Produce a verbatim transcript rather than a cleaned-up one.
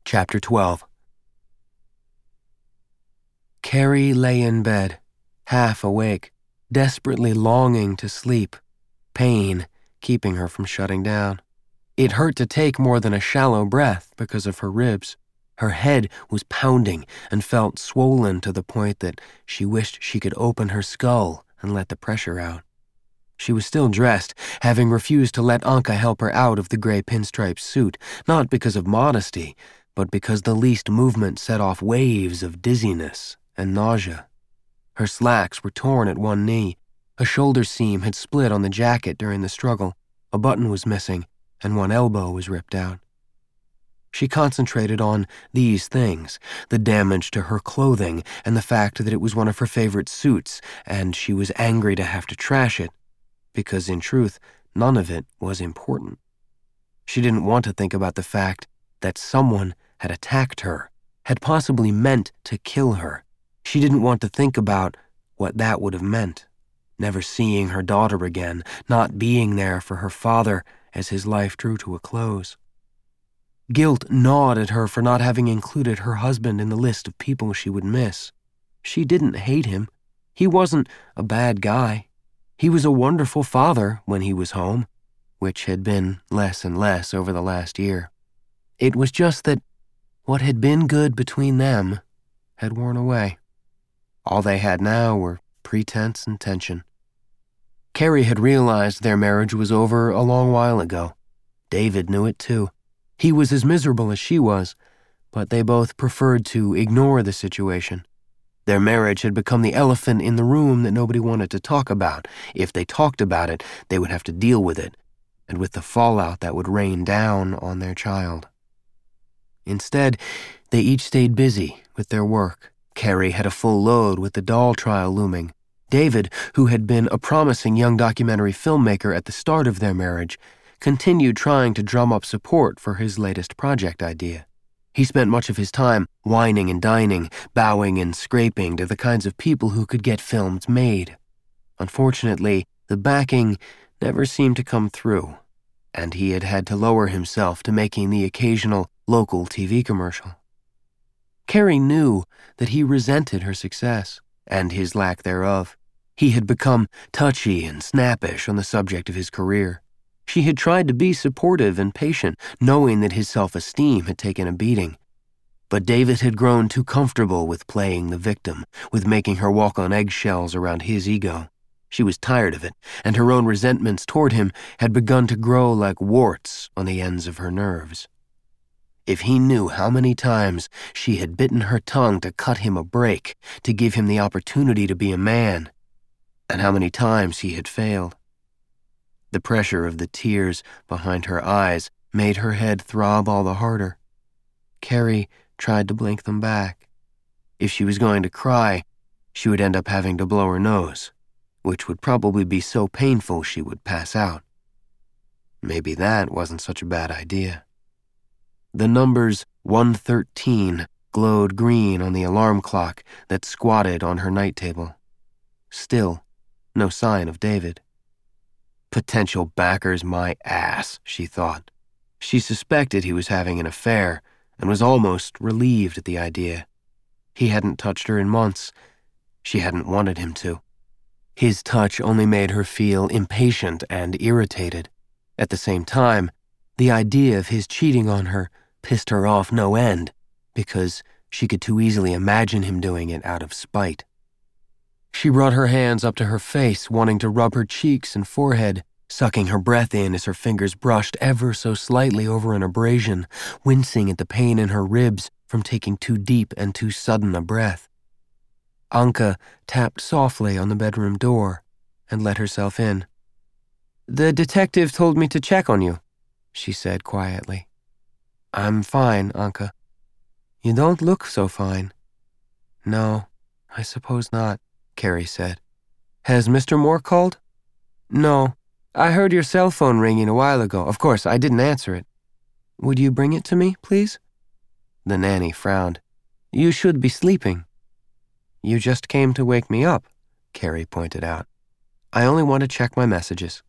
Chapter twelve. Carrie lay in bed, half awake, desperately longing to sleep, pain keeping her from shutting down. It hurt to take more than a shallow breath because of her ribs. Her head was pounding and felt swollen to the point that she wished she could open her skull and let the pressure out. She was still dressed, having refused to let Anka help her out of the gray pinstripe suit, not because of modesty, but because the least movement set off waves of dizziness and nausea. Her slacks were torn at one knee. A shoulder seam had split on the jacket during the struggle. A button was missing, and one elbow was ripped out. She concentrated on these things, the damage to her clothing and the fact that it was one of her favorite suits, and she was angry to have to trash it, because in truth, none of it was important. She didn't want to think about the fact that someone had attacked her, had possibly meant to kill her. She didn't want to think about what that would have meant, never seeing her daughter again, not being there for her father as his life drew to a close. Guilt gnawed at her for not having included her husband in the list of people she would miss. She didn't hate him. He wasn't a bad guy. He was a wonderful father when he was home, which had been less and less over the last year. It was just that what had been good between them had worn away. All they had now were pretense and tension. Carrie had realized their marriage was over a long while ago. David knew it too. He was as miserable as she was, but they both preferred to ignore the situation. Their marriage had become the elephant in the room that nobody wanted to talk about. If they talked about it, they would have to deal with it, and with the fallout that would rain down on their child. Instead, they each stayed busy with their work. Carrie had a full load with the doll trial looming. David, who had been a promising young documentary filmmaker at the start of their marriage, continued trying to drum up support for his latest project idea. He spent much of his time whining and dining, bowing and scraping to the kinds of people who could get films made. Unfortunately, the backing never seemed to come through, and he had had to lower himself to making the occasional local T V commercial. Carrie knew that he resented her success and his lack thereof. He had become touchy and snappish on the subject of his career. She had tried to be supportive and patient, knowing that his self-esteem had taken a beating. But David had grown too comfortable with playing the victim, with making her walk on eggshells around his ego. She was tired of it, and her own resentments toward him had begun to grow like warts on the ends of her nerves. If he knew how many times she had bitten her tongue to cut him a break, to give him the opportunity to be a man, and how many times he had failed. The pressure of the tears behind her eyes made her head throb all the harder. Carrie tried to blink them back. If she was going to cry, she would end up having to blow her nose, which would probably be so painful she would pass out. Maybe that wasn't such a bad idea. The numbers one thirteen glowed green on the alarm clock that squatted on her night table. Still, no sign of David. Potential backers my ass, she thought. She suspected he was having an affair and was almost relieved at the idea. He hadn't touched her in months. She hadn't wanted him to. His touch only made her feel impatient and irritated. At the same time, the idea of his cheating on her pissed her off no end, because she could too easily imagine him doing it out of spite. She brought her hands up to her face, wanting to rub her cheeks and forehead, sucking her breath in as her fingers brushed ever so slightly over an abrasion, wincing at the pain in her ribs from taking too deep and too sudden a breath. Anka tapped softly on the bedroom door and let herself in. "The detective told me to check on you," she said quietly. "I'm fine, Anka." "You don't look so fine." "No, I suppose not," Carrie said. "Has Mister Moore called?" "No. I heard your cell phone ringing a while ago. Of course, I didn't answer it." "Would you bring it to me, please?" The nanny frowned. "You should be sleeping." "You just came to wake me up," Carrie pointed out. "I only want to check my messages."